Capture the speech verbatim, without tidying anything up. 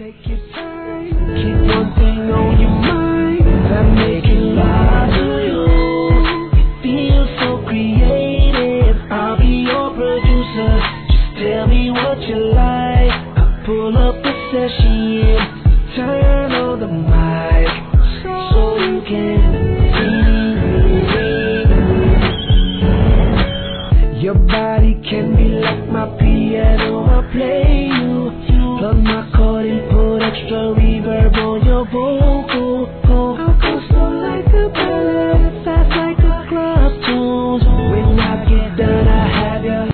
Take your time, keep one thing on your mind. I'm making love to you. It feels so creative. I'll be your producer. Just tell me what you like. I'll pull up the session, turn on the mic, so you can feel me. Your body can be like my piano. I'll play you. Plug my cord and put extra reverb on your vocal.